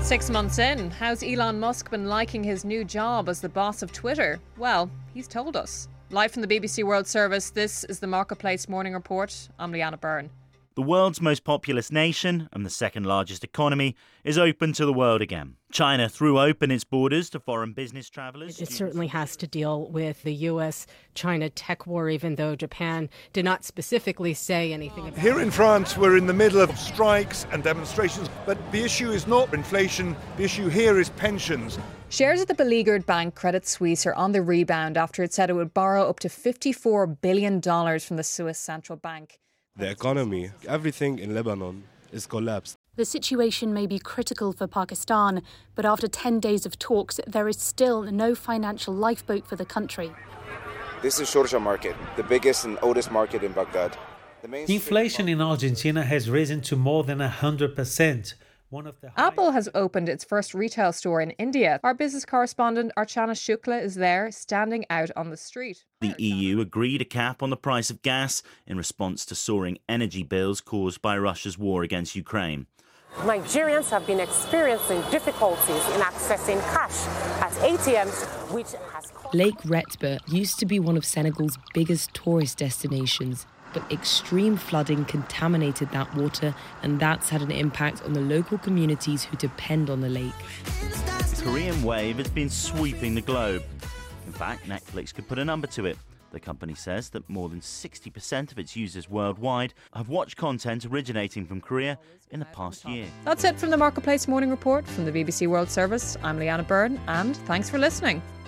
6 months in, how's Elon Musk been liking his new job as the boss of Twitter? Well, he's told us. Live from the BBC World Service, this is the Marketplace Morning Report. I'm Leanna Byrne. The world's most populous nation and the second largest economy is open to the world again. China threw open its borders to foreign business travellers. It certainly has to deal with the U.S.-China tech war, even though Japan did not specifically say anything about it. Here in France, we're in the middle of strikes and demonstrations, but the issue is not inflation. The issue here is pensions. Shares of the beleaguered bank Credit Suisse are on the rebound after it said it would borrow up to $54 billion from the Swiss Central Bank. The economy, everything in Lebanon is collapsed. The situation may be critical for Pakistan, but after 10 days of talks, there is still no financial lifeboat for the country. This is Sharjah market, the biggest and oldest market in Baghdad. Inflation in Argentina has risen to more than 100%. Apple has opened its first retail store in India. Our business correspondent Archana Shukla is there, standing out on the street. The EU agreed a cap on the price of gas in response to soaring energy bills caused by Russia's war against Ukraine. Nigerians have been experiencing difficulties in accessing cash at ATMs, which has caused... Lake Retba used to be one of Senegal's biggest tourist destinations, but extreme flooding contaminated that water, and that's had an impact on the local communities who depend on the lake. The Korean wave has been sweeping the globe. In fact, Netflix could put a number to it. The company says that more than 60% of its users worldwide have watched content originating from Korea in the past year. That's it from the Marketplace Morning Report from the BBC World Service. I'm Leanna Byrne, and thanks for listening.